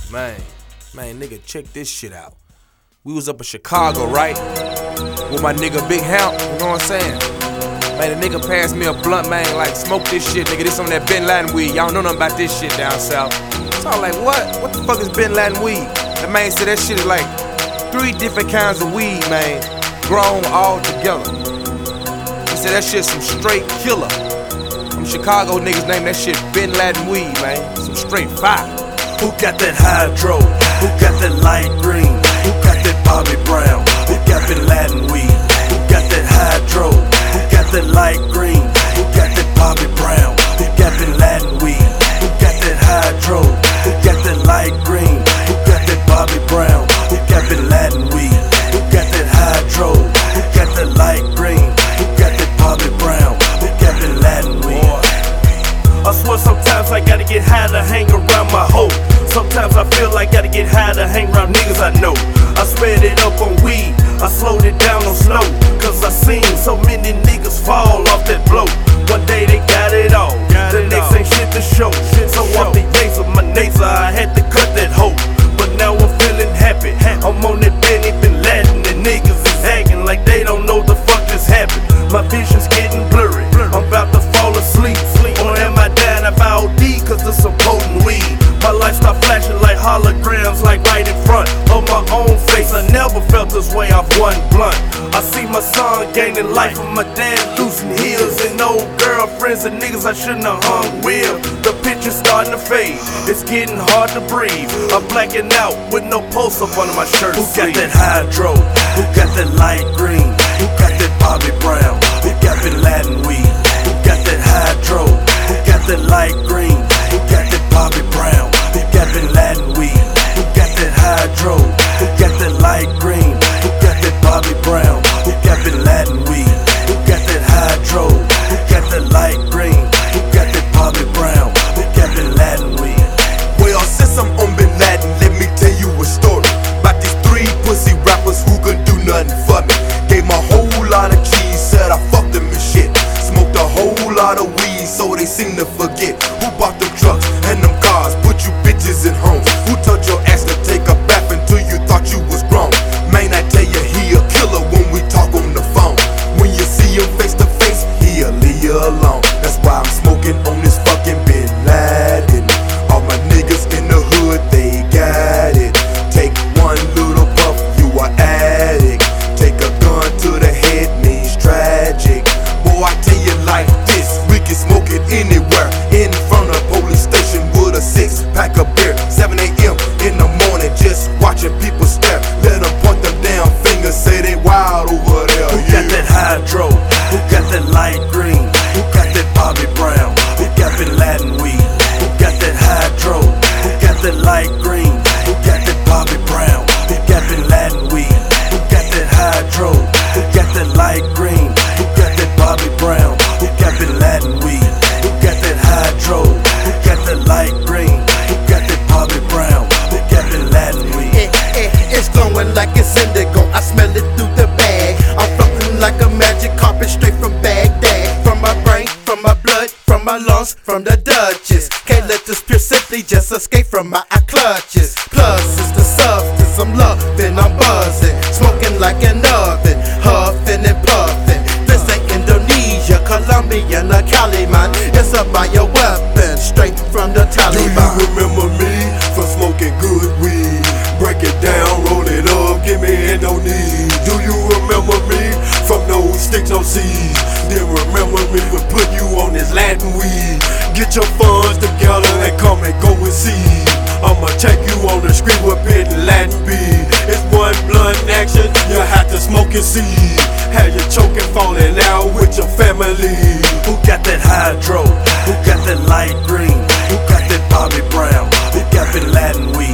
Man, nigga, check this shit out. We was up in Chicago, right? With my nigga Big Hamp, you know what I'm saying? Man, the nigga passed me a blunt, man, like, smoke this shit, nigga. This on that Bin Laden weed. Y'all know nothing about this shit down south. So I'm like, what? What the fuck is Bin Laden weed? That man said that shit is like 3 different kinds of weed, man, grown all together. He said that shit some straight killer. Some Chicago niggas name that shit Bin Laden weed, man. Some straight fire. Who got that hydro? Who got that light green? Who got that Bobby Brown? Who got Bin Laden weed? Who got that hydro? Who got that light green? Who got that Bobby Brown? Who got Bin Laden weed? Who got that hydro? Who got that light green? Who got that Bobby Brown? Who got Bin Laden weed? Who got that hydro? Who got that light green? Who got that Bobby Brown? Who got Bin Laden weed? I swear sometimes I gotta get high to hang around my hoe. Sometimes I feel like gotta get high to hang around niggas I know. I sped it up on weed, I slowed it down on snow. Cause I seen so many niggas fall off that blow. One day they got it all, the next ain't shit to show. So off the yates of my nasal, I had to cut that hoe. But now I'm feeling happy, I'm on that Benny Bin Laden. And niggas is acting like they don't know the fuck just happened. My vision's getting blurry, I'm about to fall asleep. Or am I dying about OD cause of some potent weed? My life start flashing like holograms, like right in front of my own face. I never felt this way off one blunt. I see my son gaining life and my dad losing heels. And old girlfriends and niggas I shouldn't have hung with. The picture's starting to fade, it's getting hard to breathe. I'm blacking out with no pulse up under my shirt. Who got that hydro? Who got that light green? Who got that Bobby Brown? Who got Bin Laden weed? Who got that hydro? Who got that light green? Who got that Bobby Brown? Who got Bin Laden weed? Who got that hydro? Who got that light green? Who got that Bobby Brown? Who got Bin Laden weed? Who got that hydro? Who got that light green? Who got that Bobby Brown? Who got Bin Laden weed? Well, since I'm on Bin Laden, let me tell you a story about these 3 pussy rappers who couldn't do nothing for me. Gave my whole lot of keys, said I fucked them and shit. Smoked a whole lot of weed, so they seem to forget who bought them trucks and them cars, put you bitches in homes. Who told your ass to take a bath until you thought you was grown? Man, I tell you, he a killer when we talk on the phone. When you see him face to face, he'll leave you alone. That's why I'm smoking on this fucking Bin Laden. All my niggas in the hood, they got it. Take one little puff, you a addict. Take a gun to the head means tragic. Boy, I tell you like this, we can smoke it anywhere. In front of police station with a 6-pack of beer. 7 a.m. in the morning, just watching people stare. Let them point them damn fingers, say they wild over there. Who got that hydro? Who got that light green? Who got that Bobby Brown? Who got Bin Laden weed? Who got that hydro? Who got that light green? Who got that Bobby Brown? Who got Bin Laden weed? Who got that hydro? Who got that light green? Who got that Bobby Brown? Who got Bin Laden weed? Who got that hydro? Who got that light green? Who got that Bobby Brown? Who got Bin Laden weed? It's glowing like it's indigo, I smell it through the bag. I'm floating like a magic carpet straight from Baghdad. From my brain, from my blood, from my lungs, from the Duchess. Can't let this pure simply just escape from my clutches. Plus it's the substance I'm loving, I'm buzzing, smoking like an oven, huffing and puffing. This ain't Indonesia, Colombia, or Cali, man. It's a bioweapon straight from the Do you Taliban. remember me from smoking good weed? Break it down, roll it up, give me Indonesia. Do you remember me from those sticks on seeds? Then remember me for putting you on this Latin weed. Get your funds together and come and go and see. I'ma take you on the street with Bin Laden beat. It's one blunt action, you have to smoke and see. Have you choking, falling out with your family. Who got that hydro? Who got that light green? Who got that Bobby Brown? Who got Bin Laden weed?